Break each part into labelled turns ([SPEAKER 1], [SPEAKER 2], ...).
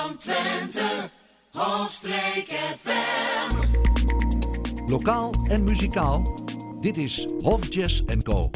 [SPEAKER 1] van Twente, Hoofdstreek FM.
[SPEAKER 2] Lokaal en muzikaal, dit is Hof Jazz & Co.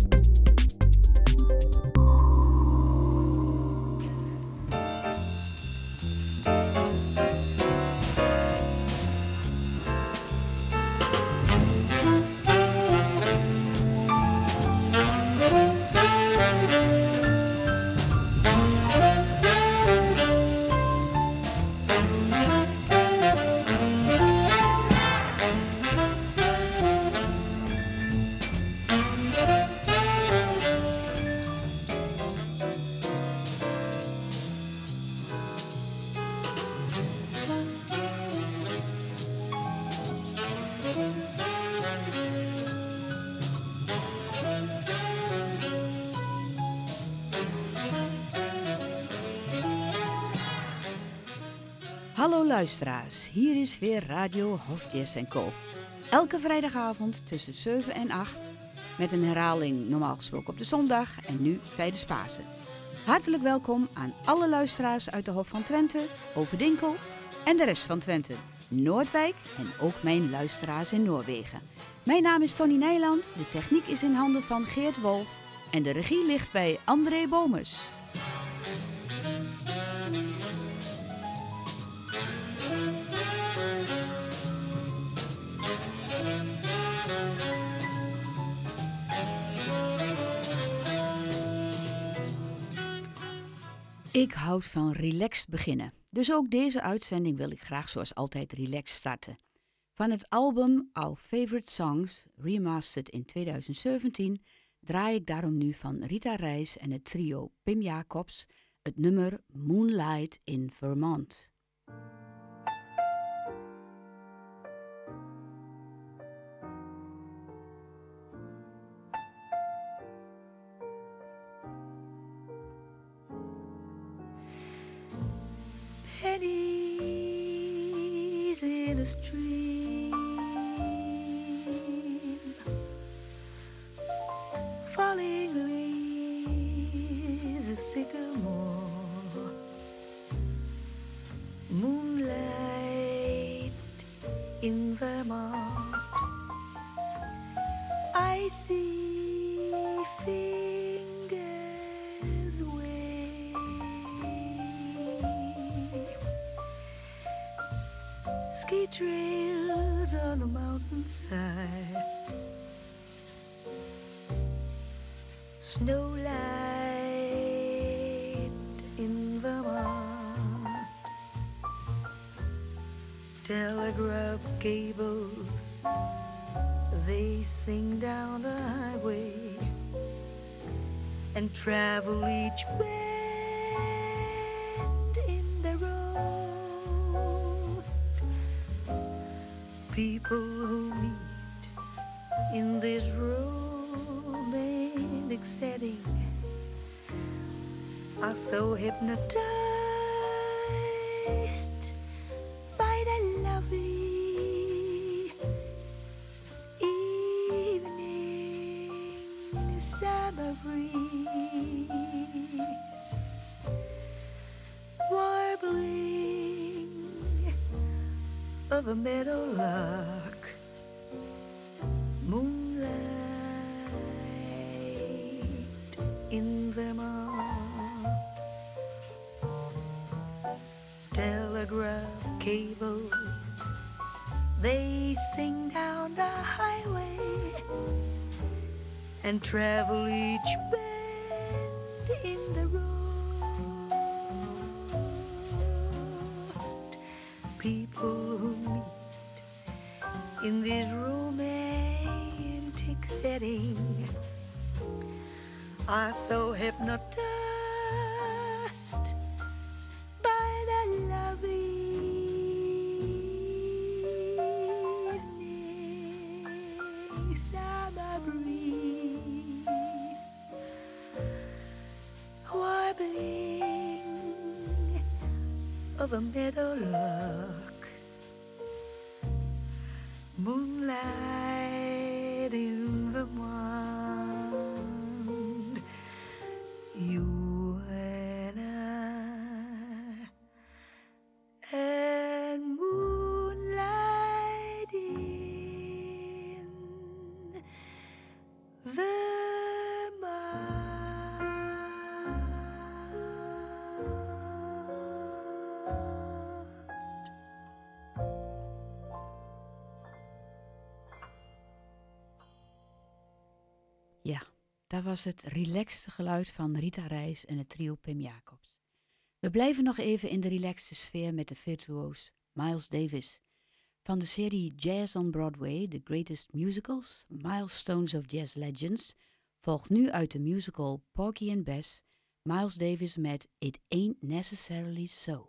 [SPEAKER 3] Hallo luisteraars, hier is weer Radio Hof Jazz & Co. Elke vrijdagavond tussen 7 en 8, met een herhaling normaal gesproken op de zondag en nu tijdens Pasen. Hartelijk welkom aan alle luisteraars uit de Hof van Twente, Overdinkel en de rest van Twente, Noordwijk en ook mijn luisteraars in Noorwegen. Mijn naam is Tony Nijland, de techniek is in handen van Geert Wolf en de regie ligt bij André Bomes. Ik houd van relaxed beginnen, dus ook deze uitzending wil ik graag zoals altijd relaxed starten. Van het album Our Favorite Songs, remastered in 2017, draai ik daarom nu van Rita Reis en het trio Pim Jacobs het nummer Moonlight in Vermont.
[SPEAKER 4] Pennies in a stream, falling leaves, a sycamore, moonlight in Vermont. I see fingers wave, ski trails on the mountainside, snowlight in Vermont, telegraph cables, they sing down the highway and travel each bend in the road. People who meet in this romantic setting are so hypnotized by the lovely evening summer breeze, warbling of a meadowlark, moonlight in Vermont, telegraph cables, they sing down the highway and travel each bend in the road. People who meet in this romantic setting are so hypnotized by the lovely evening summer breeze, warbling of a meadowlark, moonlight in Vermont. You and I
[SPEAKER 3] Dat was het relaxte geluid van Rita Reis en het trio Pim Jacobs. We blijven nog even in de relaxte sfeer met de virtuoos Miles Davis. Van de serie Jazz on Broadway, The Greatest Musicals, Milestones of Jazz Legends, volgt nu uit de musical Porgy and Bess Miles Davis met It Ain't Necessarily So.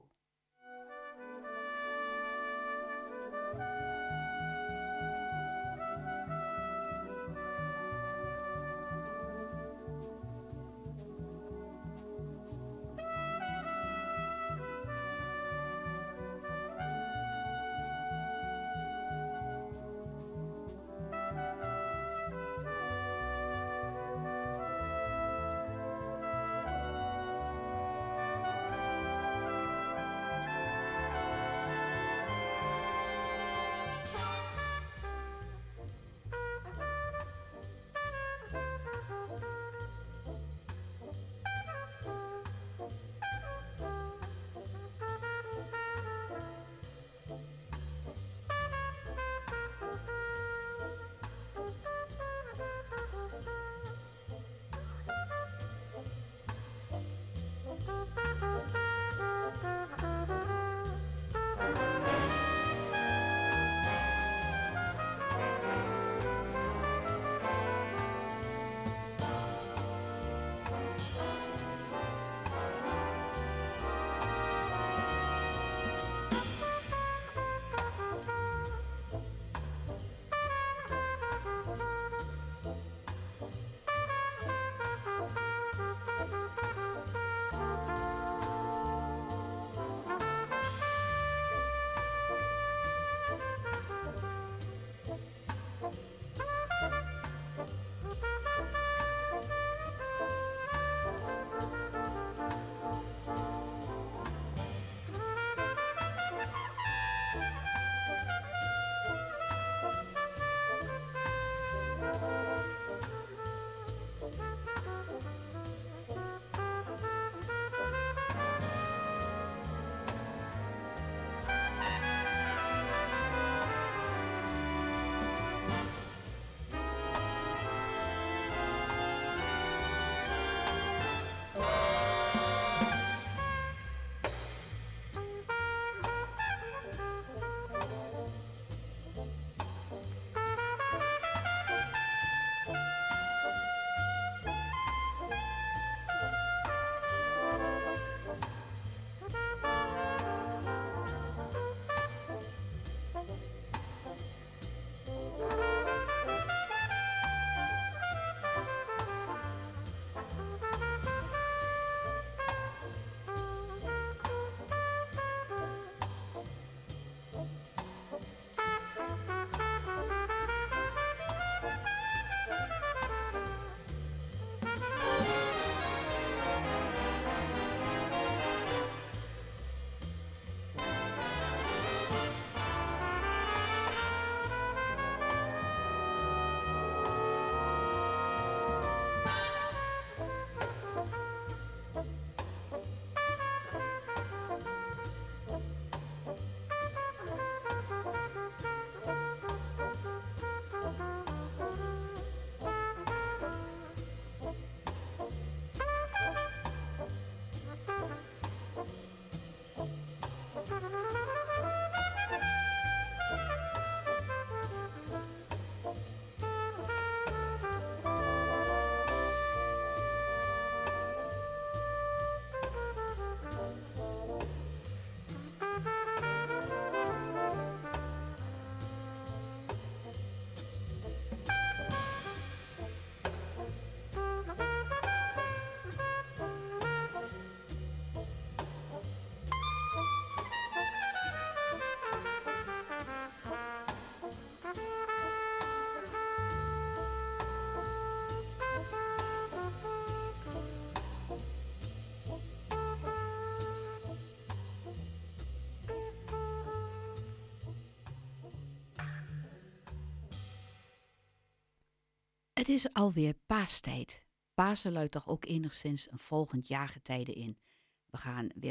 [SPEAKER 3] Het is alweer paastijd. Pasen luidt toch ook enigszins een volgend jaargetijde in. We gaan weer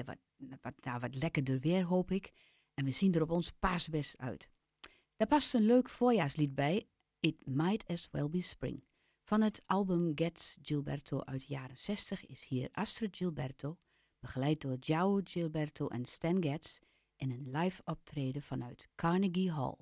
[SPEAKER 3] wat lekkerder weer, hoop ik. En we zien er op ons paasbest uit. Daar past een leuk voorjaarslied bij. It Might As Well Be Spring. Van het album Gets Gilberto uit de jaren 60 is hier Astrid Gilberto, begeleid door João Gilberto en Stan Getz, in een live optreden vanuit Carnegie Hall.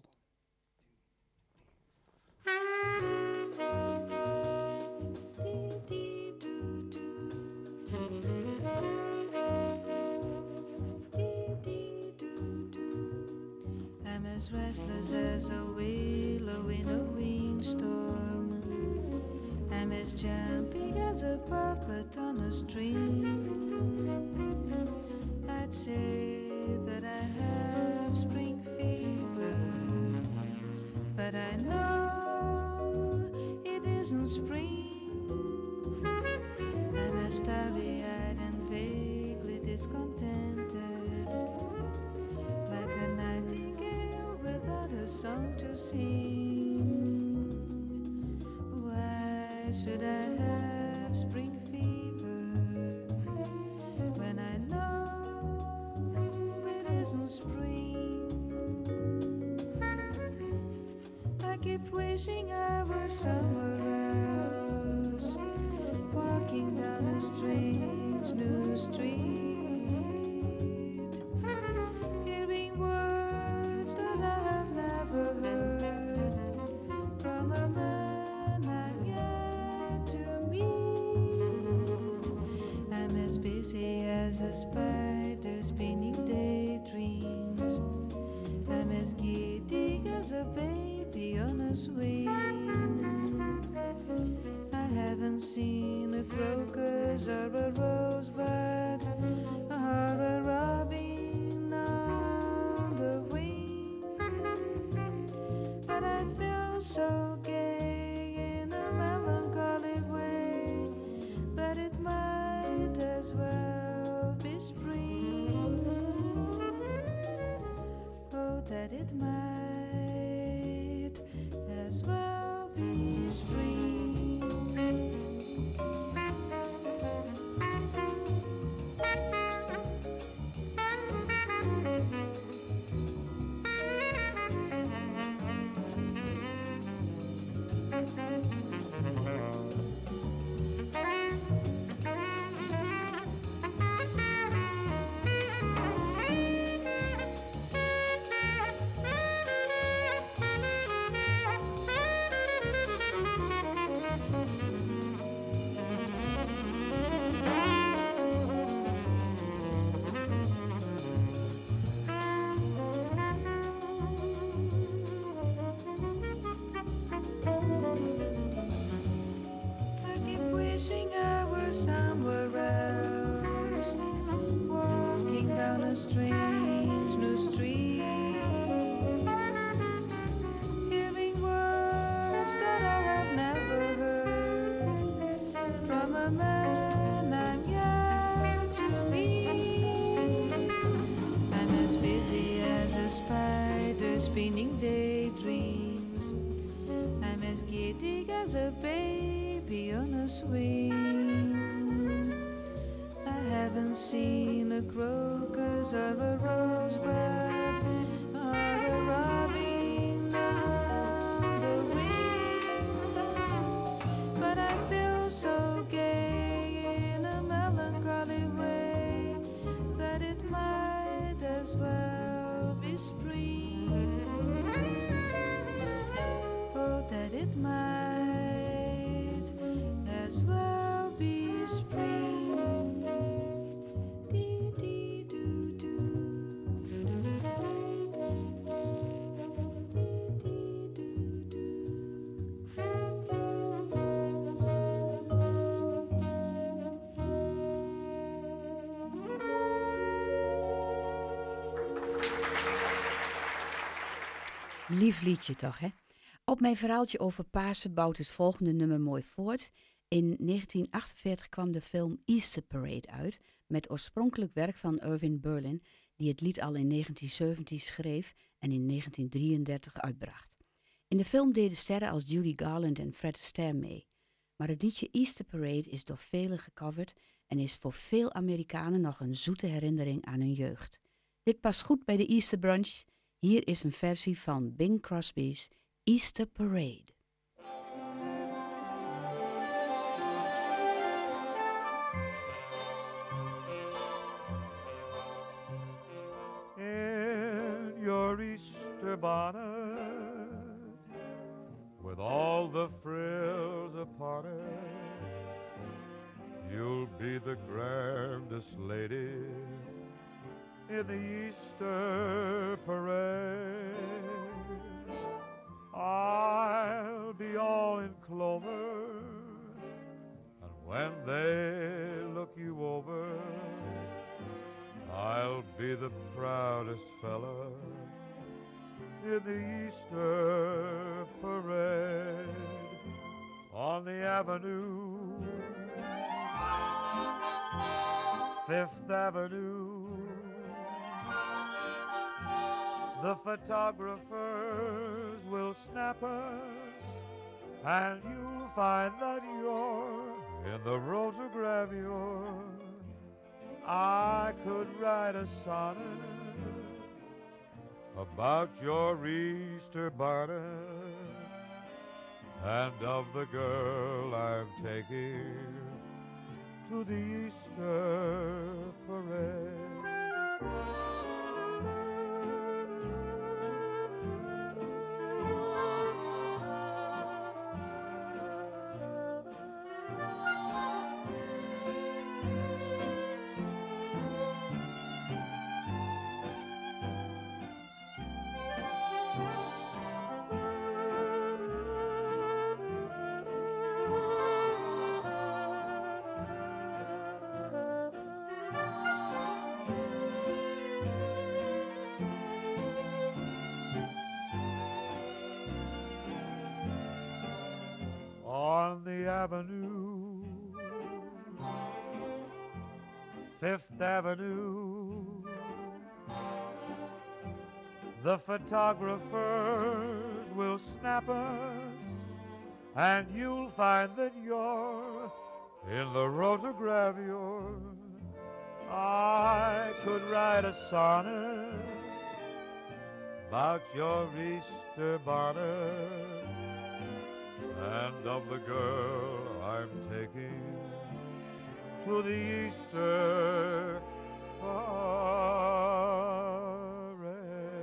[SPEAKER 5] I'm as restless as a willow in a windstorm. I'm as jumpy as a puppet on a string. I'd say that I have spring fever, but I know it isn't spring. I'm as starry-eyed and vaguely discontented, like a nightingale without a song to sing. Why should I have spring fever when I know it isn't spring? I keep wishing I were somewhere else, walking down a strange new street, hearing words that I have never heard from a man I've yet to meet. I'm as busy as a spider spinning daydreams. I'm as giddy as a baby on a swing. I haven't seen a crocus or a rosebud or a robin on the wing, but I feel so gay in a melancholy way that it might as well be spring. Oh, that it might as well be spring. Spinning daydreams. I'm as giddy as a baby on a swing. I haven't seen a crocus or a rosebud or a robin on the wing, but I feel so gay in a melancholy way that it might as well be spring. That it might as well be spring. Dee dee doo doo. Dee dee doo
[SPEAKER 3] Lief liedje toch, hè? Op mijn verhaaltje over Pasen bouwt het volgende nummer mooi voort. In 1948 kwam de film Easter Parade uit, met oorspronkelijk werk van Irving Berlin, die het lied al in 1917 schreef en in 1933 uitbracht. In de film deden sterren als Judy Garland en Fred Astaire mee. Maar het liedje Easter Parade is door velen gecoverd en is voor veel Amerikanen nog een zoete herinnering aan hun jeugd. Dit past goed bij de Easter brunch. Hier is een versie van Bing Crosby's Easter Parade.
[SPEAKER 6] your Easter bonnet with all the frills upon it. You'll be the grandest lady in the Easter parade. I'll be all in clover, and when they look you over, I'll be the proudest fella in the Easter parade. On the avenue, Fifth Avenue, the photographers will snap us, and you'll find that you're in the rotogravure. I could write a sonnet about your Easter bonnet and of the girl I'm taking to the Easter parade. On the avenue, Fifth Avenue, the photographers will snap us, and you'll find that you're in the rotogravure. I could write a sonnet about your Easter bonnet and of the girl I'm taking to the Easter parade.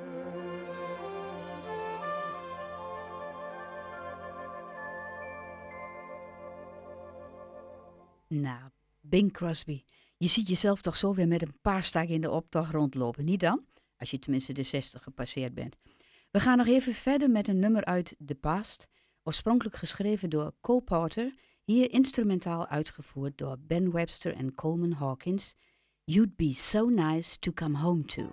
[SPEAKER 3] Nou, Bing Crosby, je ziet jezelf toch zo weer met een paar stakken in de optocht rondlopen, niet dan? Als je tenminste de 60 gepasseerd bent. We gaan nog even verder met een nummer uit The Past, oorspronkelijk geschreven door Cole Porter, hier instrumentaal uitgevoerd door Ben Webster en Coleman Hawkins. You'd Be So Nice to Come Home To.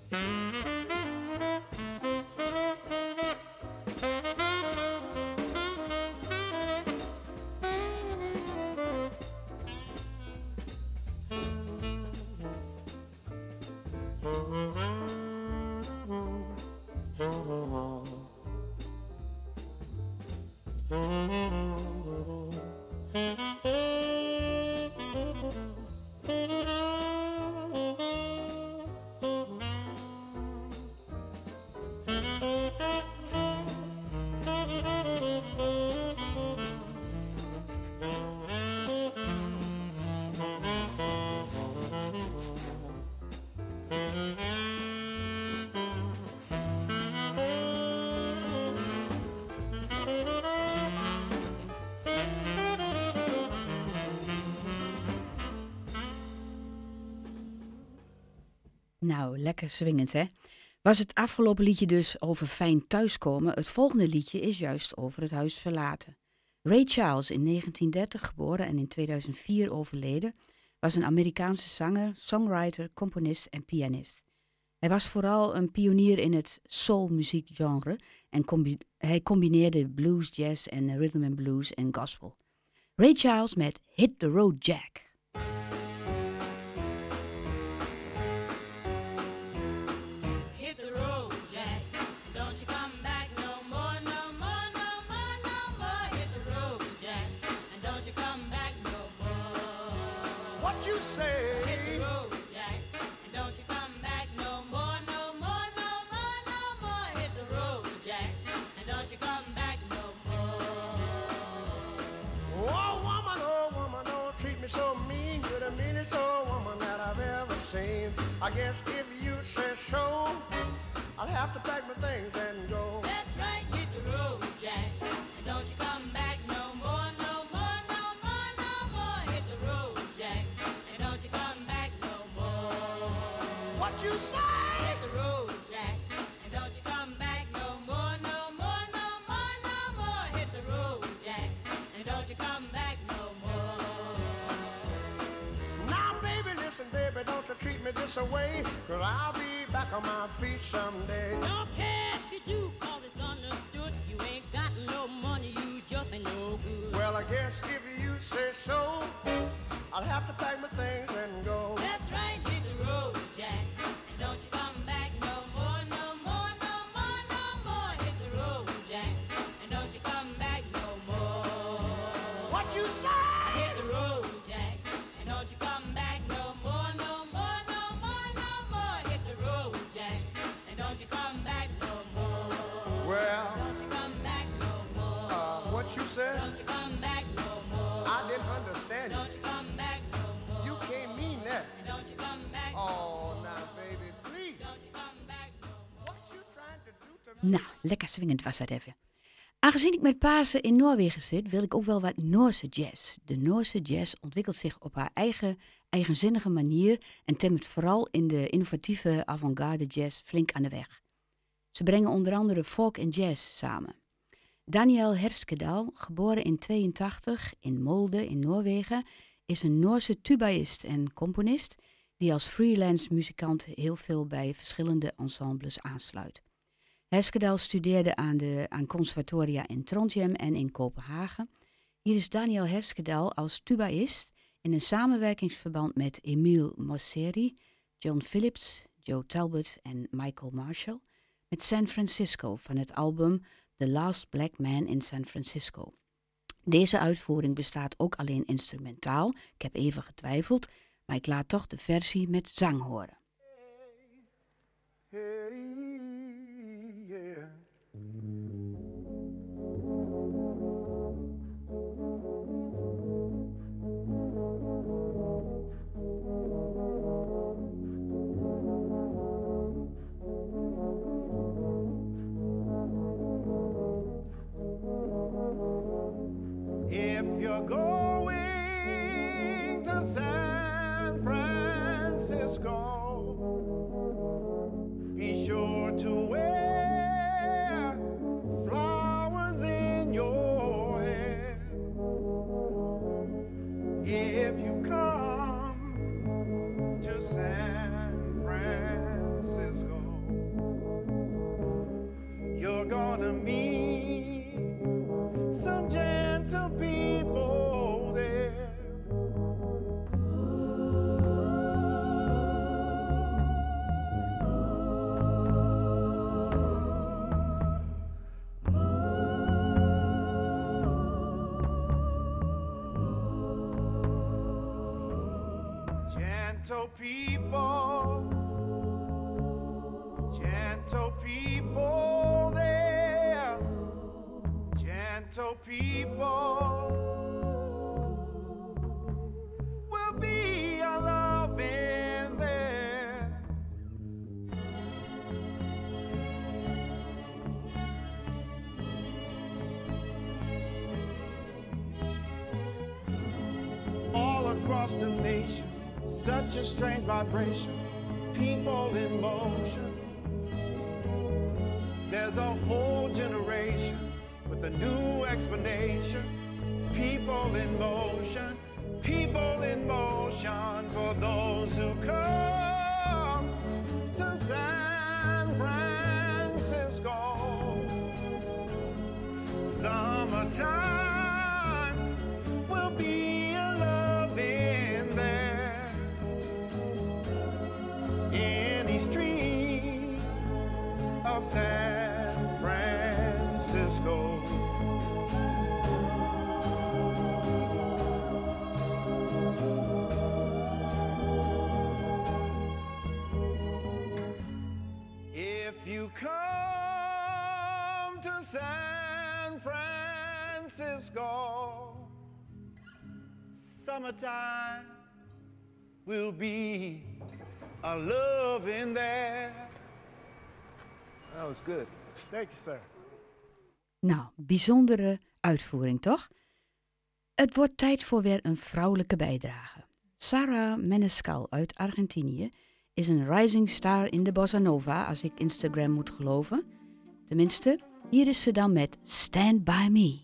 [SPEAKER 3] Nou, lekker swingend, hè? Was het afgelopen liedje dus over fijn thuiskomen? Het volgende liedje is juist over het huis verlaten. Ray Charles, in 1930 geboren en in 2004 overleden, was een Amerikaanse zanger, songwriter, componist en pianist. Hij was vooral een pionier in het soul-muziekgenre en hij combineerde blues, jazz en rhythm and blues en gospel. Ray Charles met Hit the Road Jack.
[SPEAKER 7] I guess if you say so, I'll have to pack my things and go.
[SPEAKER 1] That's right, hit the road, Jack. And don't you come back no more, no more, no more, no more. Hit the road, Jack. And don't you come back no more.
[SPEAKER 7] What you say?
[SPEAKER 1] Hit the road, Jack. And don't you come back no more, no more, no more, no more. Hit the road, Jack. And don't you come back no more.
[SPEAKER 7] Now, baby, listen, baby, don't you treat me this away, 'cause I'll be back on my feet someday.
[SPEAKER 1] Don't care if you do, 'cause it's understood. You ain't got no money, you just ain't no good.
[SPEAKER 7] Well, I guess if you say so, I'll have to pack my things and go.
[SPEAKER 1] That's right, hit the road, Jack. And don't you come back no more, no more, no more, no more. Hit the road, Jack. And don't you come back no more.
[SPEAKER 7] What you say?
[SPEAKER 1] Hit the road, Jack. And don't you come back no more, no more, no more, no more. Hit the road, Jack. And don't you come back no more.
[SPEAKER 7] Well,
[SPEAKER 1] Don't you come back no more.
[SPEAKER 7] What you said?
[SPEAKER 1] Don't you come back no more.
[SPEAKER 7] I didn't understand
[SPEAKER 1] Don't
[SPEAKER 7] you.
[SPEAKER 1] you come back no more.
[SPEAKER 7] You can't mean that.
[SPEAKER 1] And don't you come back no
[SPEAKER 7] Oh, now, baby, please.
[SPEAKER 1] Don't you come back no more.
[SPEAKER 7] What you trying to do to me?
[SPEAKER 3] Nou, lekker swingend was dat even. Aangezien ik met Pasen in Noorwegen zit, wil ik ook wel wat Noorse jazz. De Noorse jazz ontwikkelt zich op haar eigenzinnige manier en timmert vooral in de innovatieve avant-garde jazz flink aan de weg. Ze brengen onder andere folk en jazz samen. Daniel Herskedal, geboren in 82 in Molde in Noorwegen, is een Noorse tubaïst en componist die als freelance muzikant heel veel bij verschillende ensembles aansluit. Herskedal studeerde aan conservatoria in Trondheim en in Kopenhagen. Hier is Daniel Herskedal als tubaïst in een samenwerkingsverband met Emile Mosseri, John Phillips, Joe Talbot en Michael Marshall met San Francisco van het album The Last Black Man in San Francisco. Deze uitvoering bestaat ook alleen instrumentaal. Ik heb even getwijfeld, maar ik laat toch de versie met zang horen.
[SPEAKER 6] Hey, yeah. If you're going to San Francisco, be sure to wear flowers in your hair. If you come to San Francisco,
[SPEAKER 8] gonna meet some gentle people there. Gentle people there, gentle people will be a loving there. All across the nation, such a strange vibration, people in motion. There's a whole generation with a new explanation. People in motion for those who come to San Francisco. Summertime will be a loving there. In these streets of San Francisco. If you come to San Francisco, summertime will be a loving there.
[SPEAKER 9] That was good.
[SPEAKER 6] Thank you, sir.
[SPEAKER 3] Nou, bijzondere uitvoering toch? Het wordt tijd voor weer een vrouwelijke bijdrage. Sarah Menescal uit Argentinië is een rising star in de bossa nova, als ik Instagram moet geloven. Tenminste, hier is ze dan met Stand By Me.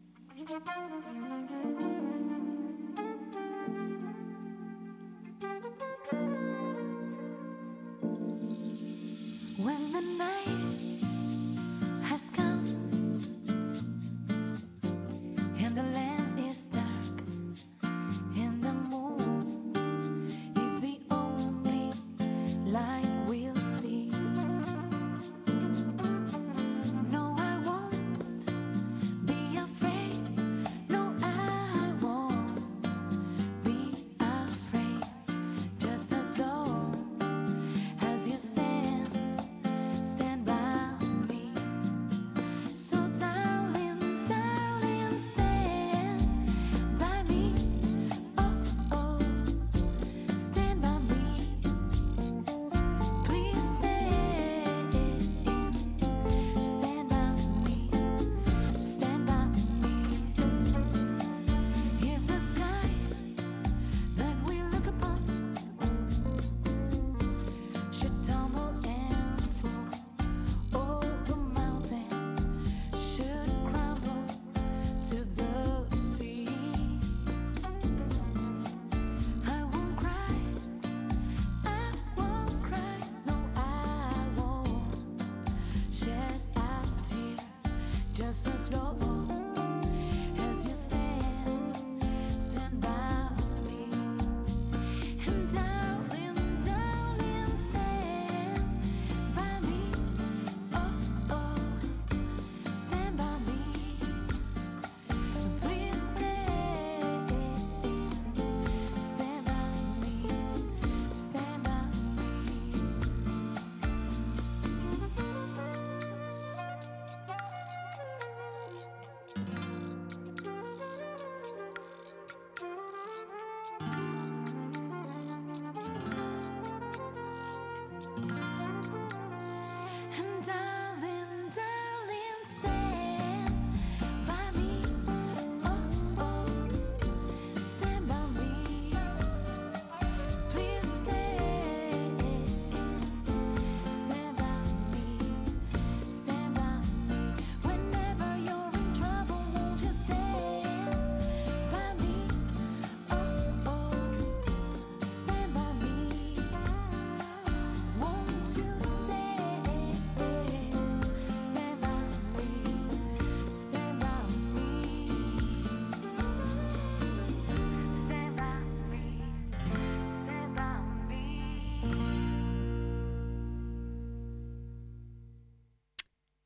[SPEAKER 5] When the night has come and the land is dark and the moon is the only light we'll see. No, I won't be afraid. No, I won't be afraid. Just as long as you stand by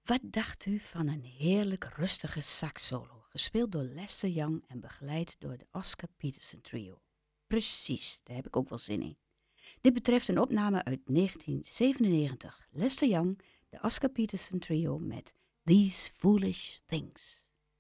[SPEAKER 3] Wat dacht u van een heerlijk rustige sax-solo, gespeeld door Lester Young en begeleid door de Oscar Peterson Trio? Precies, daar heb ik ook wel zin in. Dit betreft een opname uit 1997. Lester Young, de Oscar Peterson Trio met These Foolish Things.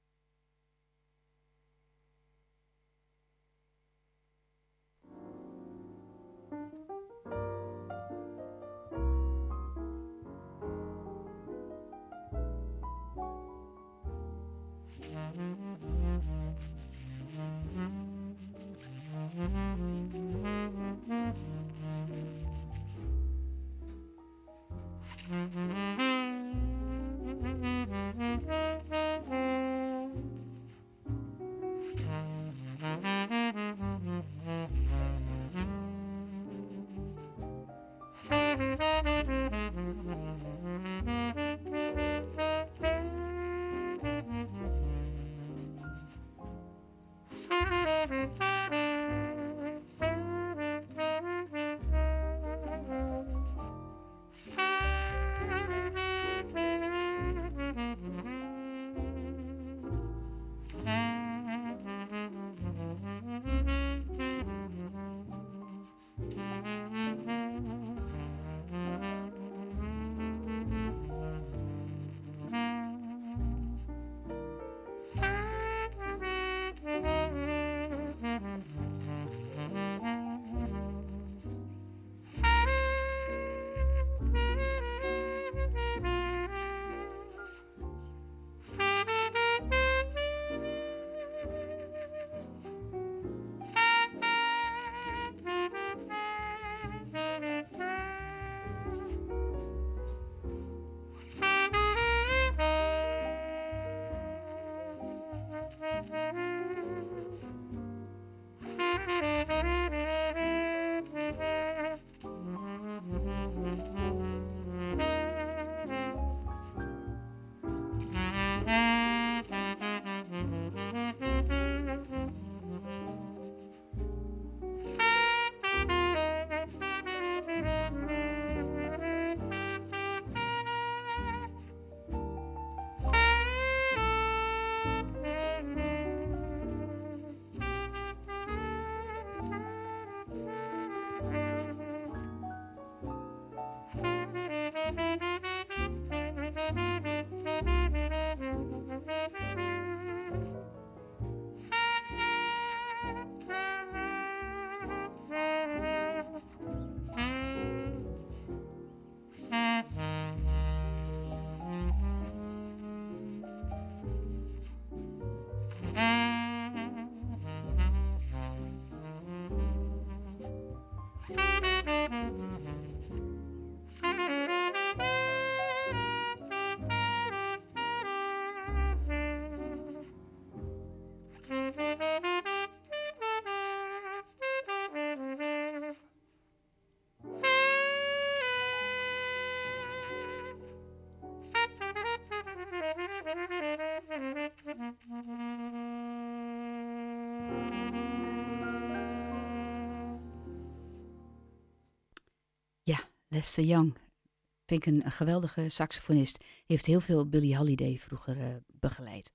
[SPEAKER 3] Lester Young, vind ik een geweldige saxofonist. Heeft heel veel Billie Holiday vroeger begeleid.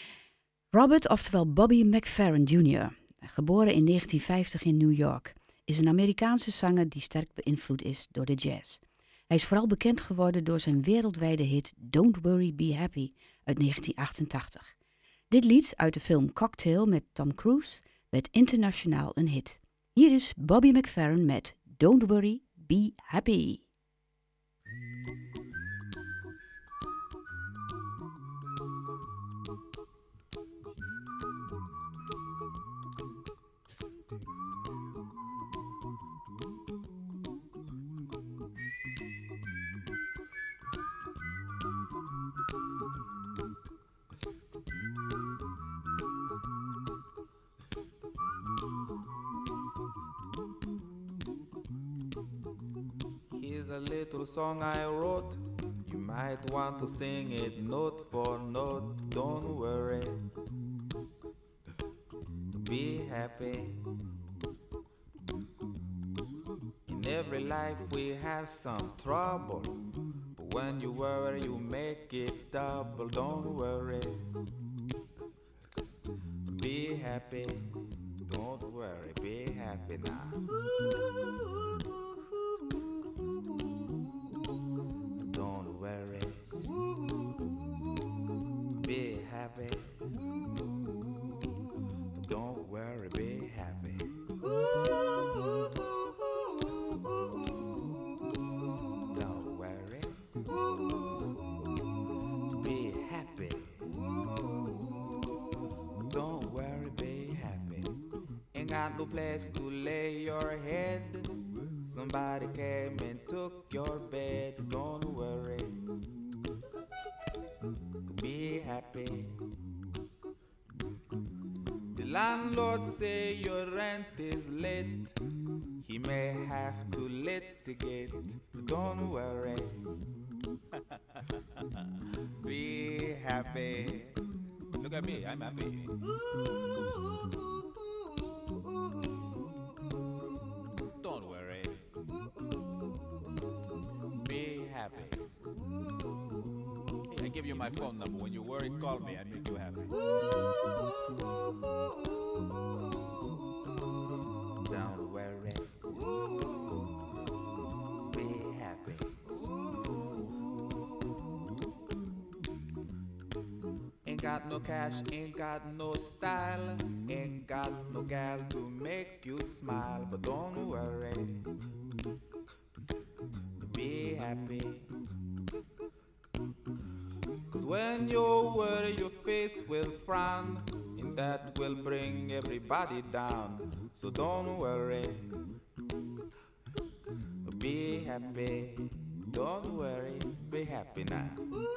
[SPEAKER 3] Robert, oftewel Bobby McFerrin Jr., geboren in 1950 in New York, is een Amerikaanse zanger die sterk beïnvloed is door de jazz. Hij is vooral bekend geworden door zijn wereldwijde hit Don't Worry, Be Happy uit 1988. Dit lied uit de film Cocktail met Tom Cruise werd internationaal een hit. Hier is Bobby McFerrin met Don't Worry, Be Happy.
[SPEAKER 10] A little song I wrote, you might want to sing it note for note. Don't worry, be happy. In every life we have some trouble, but When you worry, you make it double. Don't worry. Be happy. Don't worry. Be happy now. Don't worry. Be happy. Don't worry. Be happy. Don't worry. Be happy. Don't worry, be happy. Ain't got no place to lay your head. Somebody came and took your bed. Don't worry. Be happy. The landlord say your rent is late. He may have to litigate. Don't worry. Be happy. Look at me, I'm happy. Don't worry. Be happy. Hey, I give you my phone number. When you worry, call me. I make you happy. Don't worry. Be happy. Ain't got no cash, ain't got no style, ain't got no gal to make you smile. But don't worry. Be happy. 'Cause when you worry, your face will frown, and that will bring everybody down. So don't worry. Be happy. Don't worry. Be happy now.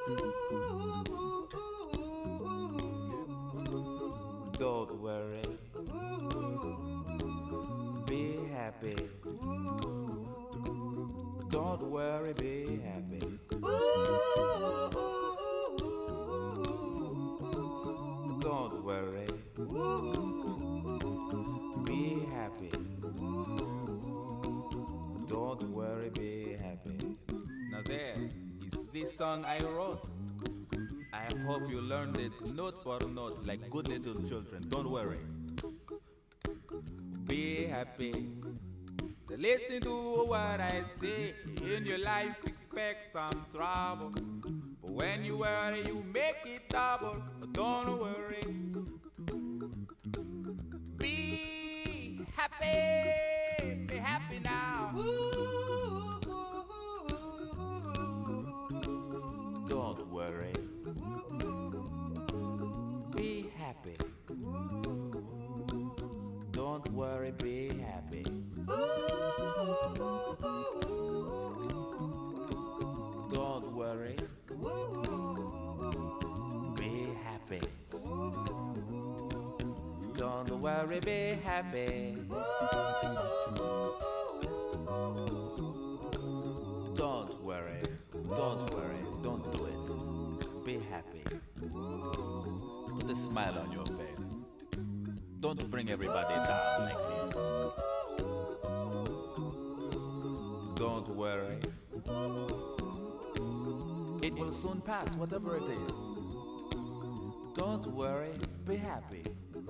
[SPEAKER 10] Don't worry. Be happy. Don't worry. Be happy. Don't worry. Be happy. Don't worry, be happy. Now there is this song I wrote. I hope you learned it note for note like good little children. Don't worry. Be happy. Listen to what I say. In your life expect some trouble, but when you worry you make it double. Don't worry. Be happy. Be happy now. Don't worry. Be happy. Don't worry, be happy. Don't worry. Be happy. Don't worry, be happy. Don't worry. Don't worry. Don't do it. Be happy. Put a smile on your face. Don't bring everybody down like this. Don't worry. It will soon pass, whatever it is. Don't worry, be happy.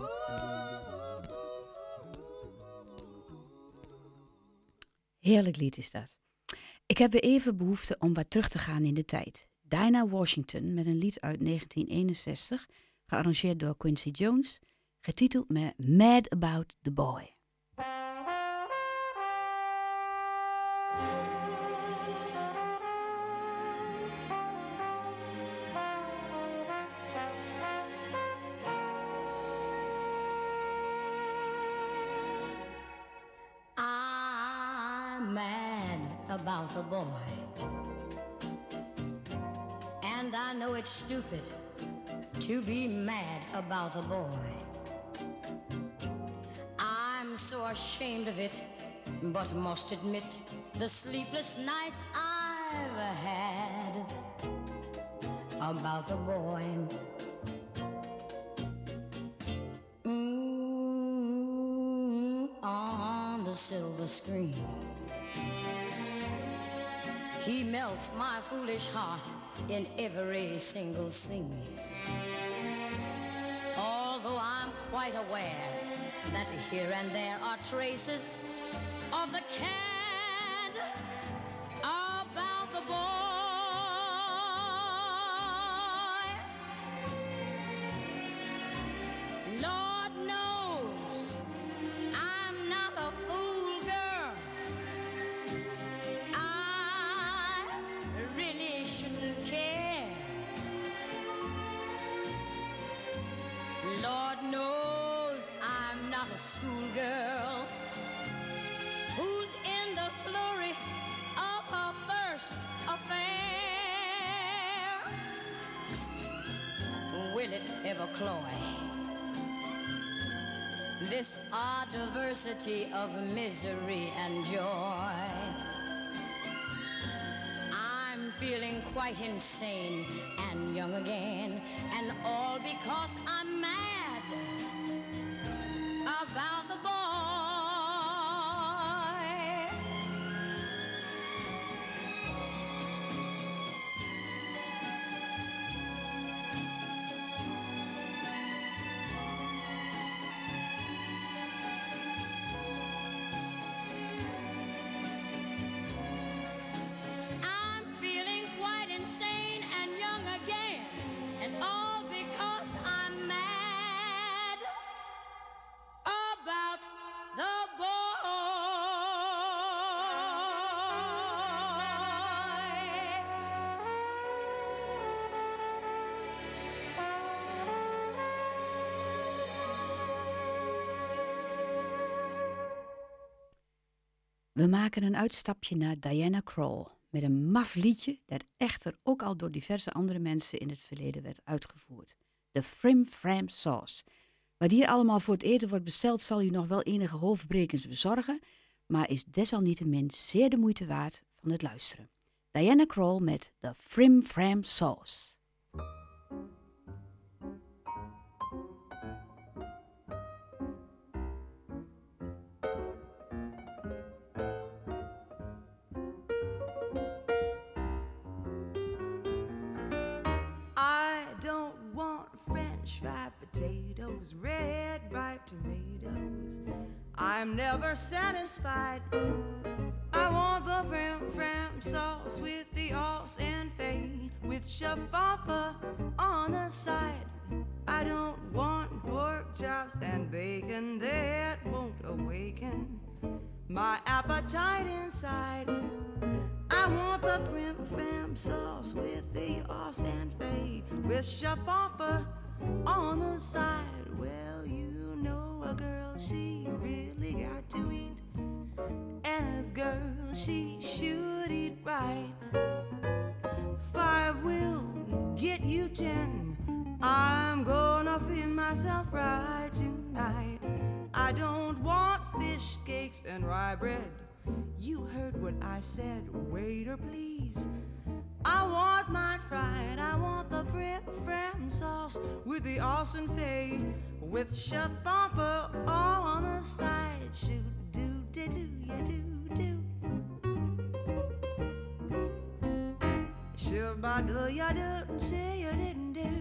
[SPEAKER 3] Heerlijk lied is dat. Ik heb weer even behoefte om wat terug te gaan in de tijd. Dinah Washington met een lied uit 1961, gearrangeerd door Quincy Jones, getiteld met Mad About the Boy.
[SPEAKER 11] I'm mad about the boy, and I know it's stupid to be mad about the boy. I'm so ashamed of it, but must admit the sleepless nights I've had about the boy. On the silver screen, He melts my foolish heart in every single scene. Although I'm quite aware that here and there are traces of the cad about the boy. Lord knows I'm not a fool, girl. I really shouldn't care. Lord knows I'm not a schoolgirl who's in the flurry of her first affair. Will it ever cloy this odd diversity of misery and joy? I'm feeling quite insane and young again, and all because I'm mad about the boy. I'm feeling quite insane and young again, and all because I'm mad about the boy.
[SPEAKER 3] We maken een uitstapje naar Diana Krall met een maf liedje dat echter ook al door diverse andere mensen in het verleden werd uitgevoerd. De Frim Fram Sauce. Wat hier allemaal voor het eten wordt besteld zal u nog wel enige hoofdbrekens bezorgen, maar is desalniettemin zeer de moeite waard van het luisteren. Diana Krall met de Frim Fram Sauce.
[SPEAKER 5] I don't want French fried potatoes, red ripe tomatoes. I'm never satisfied. I want the fram sauce with the os and fade, with shaffa on the side. I don't want pork chops and bacon that won't awaken my appetite inside. I want the fram sauce with the os and fade, with shaffa on the side. Well, you know a girl, she really got to eat, and a girl, she should eat right. 5 will get you 10. I'm gonna feed myself right tonight. I don't want fish cakes and rye bread. You heard what I said, waiter, please. I want mine fried. I want the fram sauce with the awesome fade, with shaffa on the side. Shoot do do do ya do do. Shabba do ya do, say you didn't do.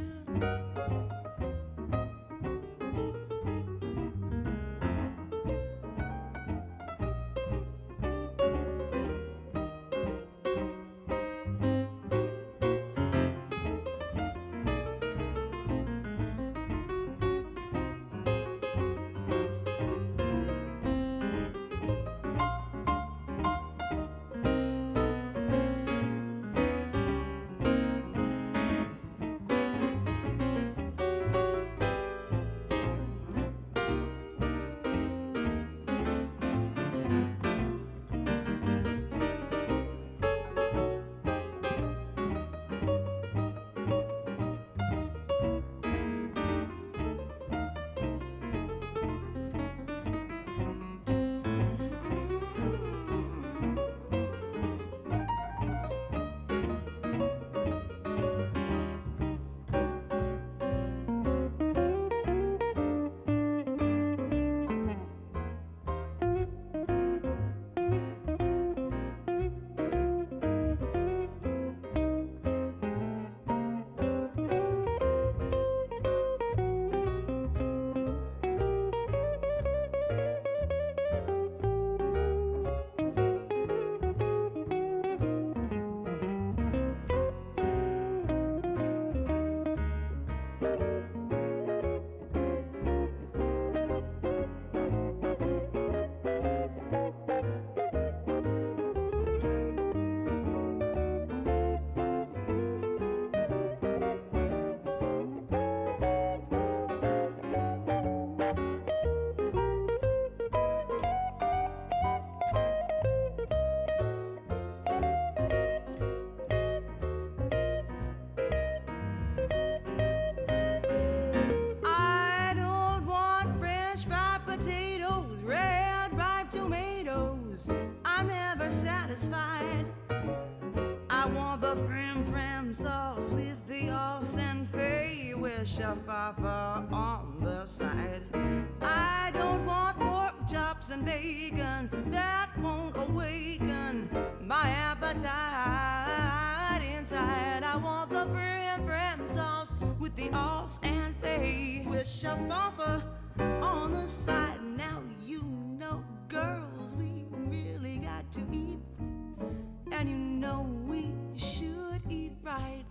[SPEAKER 5] fram sauce with the os and fay with shafafa on the side. I don't want pork chops and bacon, that won't awaken my appetite inside. I want the fram sauce with the os and fay with shafafa on the side. Now you know, girls, we really got to eat, and you know we should eat right.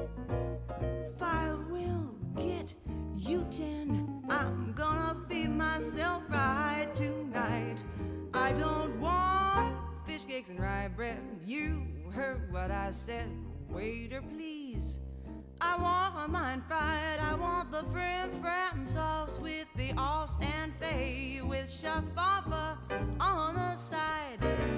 [SPEAKER 5] 5 will get you 10. I'm gonna feed myself right tonight. I don't want fish cakes and rye bread. You heard what I said. Waiter, please. I want mine fried. I want the fram sauce with the os and fay with shafafa on the side.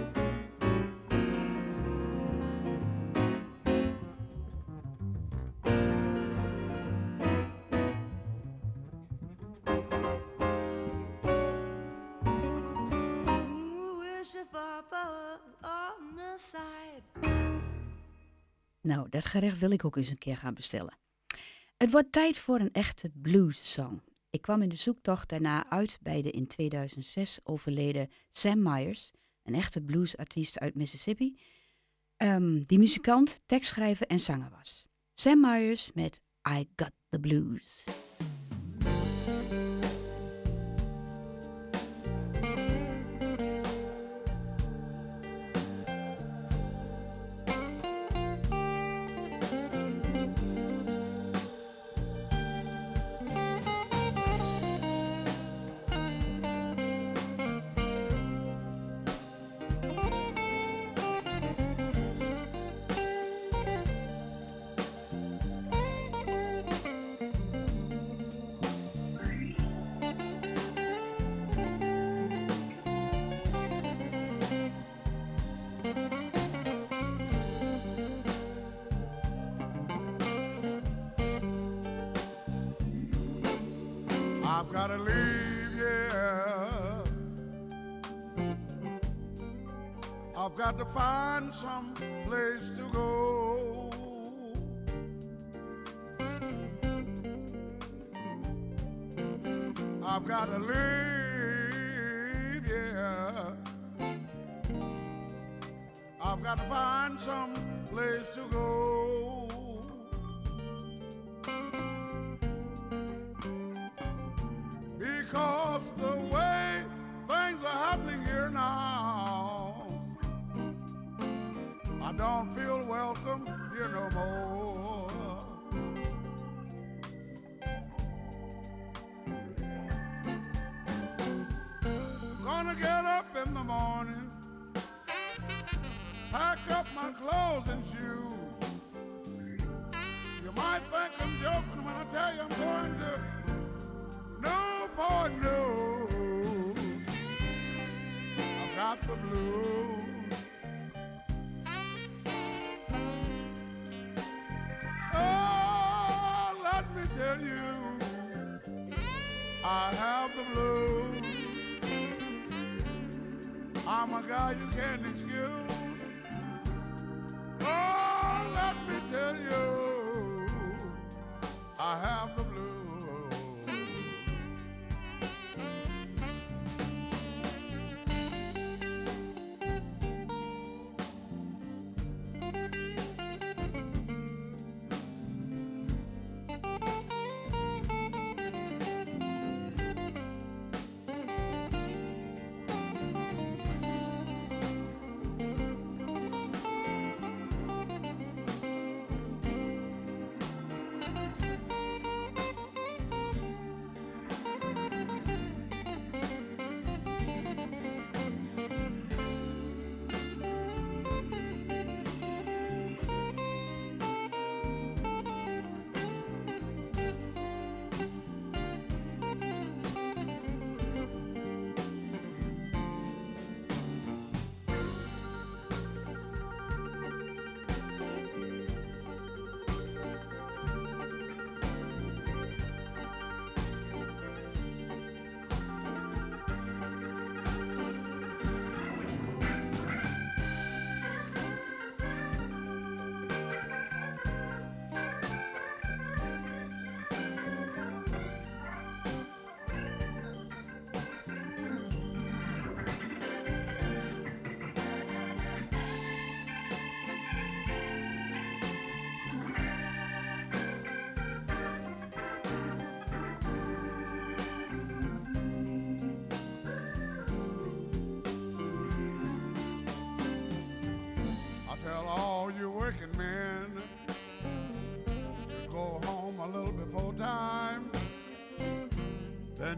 [SPEAKER 5] With shafafa on the side.
[SPEAKER 3] Nou, dat gerecht wil ik ook eens een keer gaan bestellen. Het wordt tijd voor een echte blues-song. Ik kwam in de zoektocht daarna uit bij de in 2006 overleden Sam Myers, een echte bluesartiest uit Mississippi, die muzikant, tekstschrijver en zanger was. Sam Myers met I Got the Blues.
[SPEAKER 7] I've gotta leave, yeah. I've got to find some place to go. I've gotta leave, yeah. I've got to find some place to go. Because the way things are happening here now, I don't feel welcome here no more. Gonna get up in the morning, pack up my clothes and shoes. You might think I'm joking when I tell you I'm going to Newport News. I've got the blues. Oh, let me tell you, I have the blues. I'm a guy you can't excuse. Oh, let me tell you, I have the blues.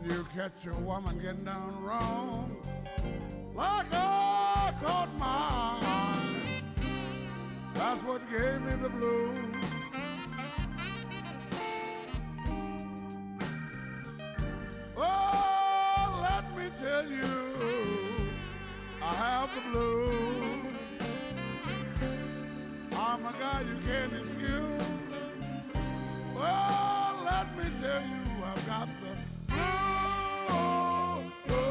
[SPEAKER 7] you catch a woman getting down wrong, like I caught mine, that's what gave me the blues. Oh, let me tell you, I have the blues. I'm a guy you can't excuse. Oh, let me tell you, I've got the blues.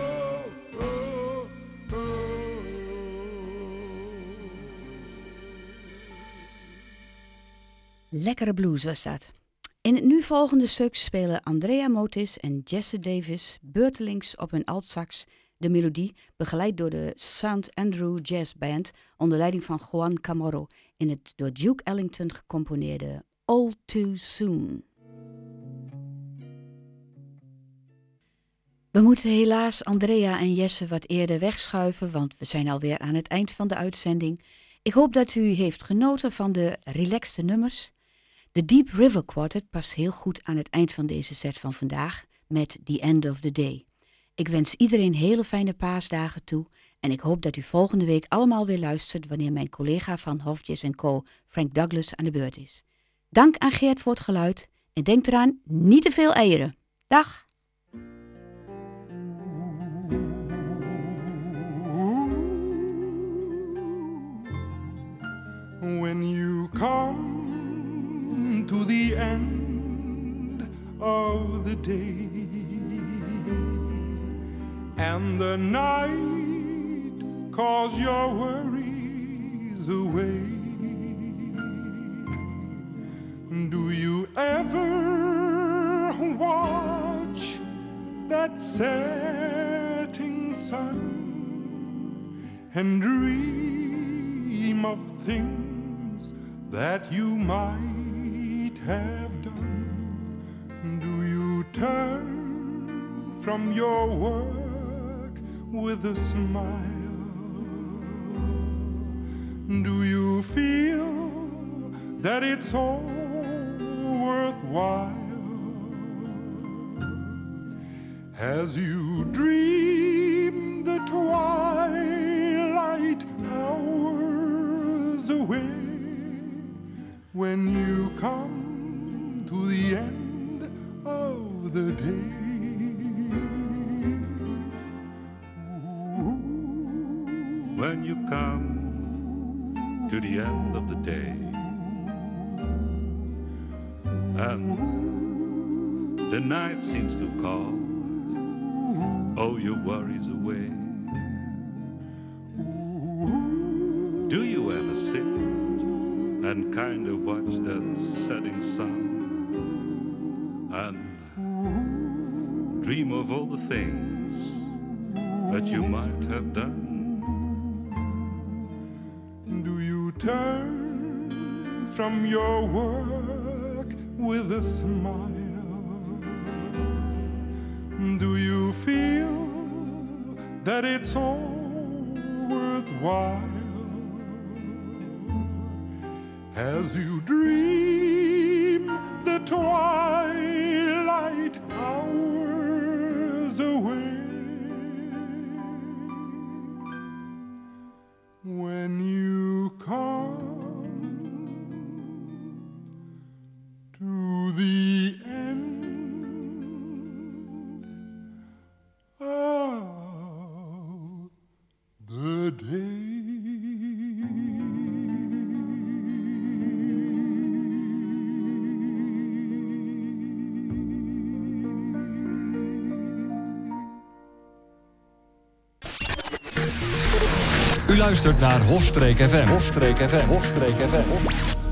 [SPEAKER 3] Lekkere blues was dat. In het nu volgende stuk spelen Andrea Motis en Jesse Davis beurtelings op hun altsax de melodie, begeleid door de St. Andrew Jazz Band onder leiding van Juan Chamorro in het door Duke Ellington gecomponeerde All Too Soon. We moeten helaas Andrea en Jesse wat eerder wegschuiven, want we zijn alweer aan het eind van de uitzending. Ik hoop dat u heeft genoten van de relaxte nummers. De Deep River Quartet past heel goed aan het eind van deze set van vandaag met The End of the Day. Ik wens iedereen hele fijne paasdagen toe en ik hoop dat u volgende week allemaal weer luistert wanneer mijn collega van Hof Jazz & Co, Frank Douglas, aan de beurt is. Dank aan Geert voor het geluid en denk eraan, niet te veel eieren. Dag!
[SPEAKER 7] When you come to the end of the day and the night calls your worries away, do you ever watch that setting sun and dream of things that you might have done? Do you turn from your work with a smile? Do you feel that it's all worthwhile as you dream the twilight hours away? When you come to the end of the day,
[SPEAKER 12] when you come to the end of the day and the night seems to call all your worries away, do you ever sit and kind of watch that setting sun and dream of all the things that you might have done?
[SPEAKER 7] Do you turn from your work with a smile? Do you feel that it's all worthwhile as you dream the twilight hours away? When you come to the end of the day.
[SPEAKER 13] U luistert naar Hofstreek FM. Hofstreek FM. Hofstreek FM.